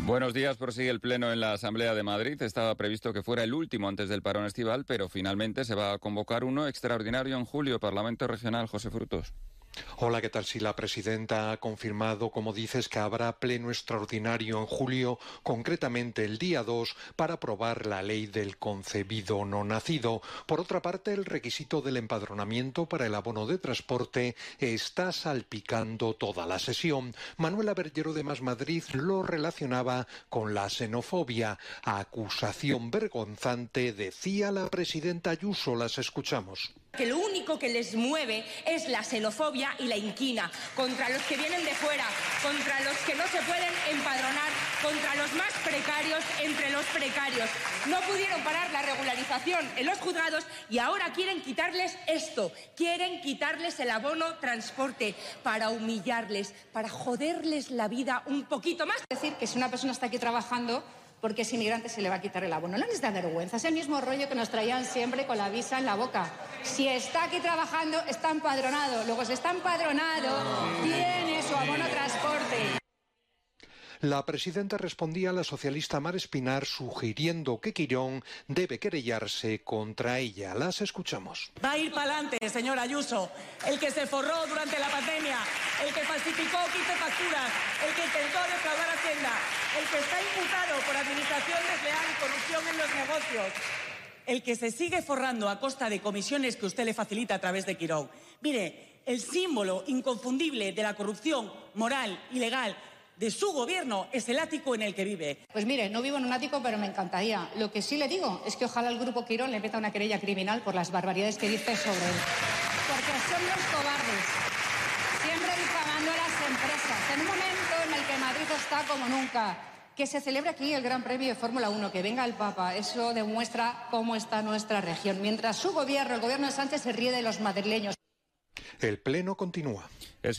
Buenos días. Prosigue el pleno en la Asamblea de Madrid. Estaba previsto que fuera el último antes del parón estival, pero finalmente se va a convocar uno extraordinario en julio. Parlamento Regional, José Frutos. Hola, ¿qué tal? Si la presidenta ha confirmado, como dices, que habrá pleno extraordinario en julio, concretamente el día 2, para aprobar la ley del concebido no nacido. Por otra parte, el requisito del empadronamiento para el abono de transporte está salpicando toda la sesión. Manuela Berllero de Más Madrid lo relacionaba con la xenofobia. Acusación vergonzante, decía la presidenta Ayuso. Las escuchamos. Que lo único que les mueve es la xenofobia y la inquina contra los que vienen de fuera, contra los que no se pueden empadronar, contra los más precarios entre los precarios. No pudieron parar la regularización en los juzgados y ahora quieren quitarles esto, quieren quitarles el abono transporte para humillarles, para joderles la vida un poquito más. Es decir, que si una persona está aquí trabajando porque es inmigrante se le va a quitar el abono. No les da vergüenza, es el mismo rollo que nos traían siempre con la visa en la boca. Si está aquí trabajando, está empadronado. Luego, si está empadronado, tiene su abono transporte. La presidenta respondía a la socialista Mar Espinar sugiriendo que Quirón debe querellarse contra ella. Las escuchamos. Va a ir para adelante, señora Ayuso. El que se forró durante la pandemia, el que falsificó 15 facturas, el que intentó defraudar Hacienda, el que está imputado por administración desleal y corrupción en los negocios, el que se sigue forrando a costa de comisiones que usted le facilita a través de Quirón. Mire, el símbolo inconfundible de la corrupción moral y legal de su gobierno es el ático en el que vive. Pues mire, no vivo en un ático, pero me encantaría. Lo que sí le digo es que ojalá el grupo Quirón le meta una querella criminal por las barbaridades que dice sobre él. Porque son los cobardes, siempre difamando a las empresas. En un momento en el que Madrid está como nunca. Que se celebre aquí el Gran Premio de Fórmula 1, que venga el Papa, eso demuestra cómo está nuestra región. Mientras su gobierno, el gobierno de Sánchez, se ríe de los madrileños. El pleno continúa.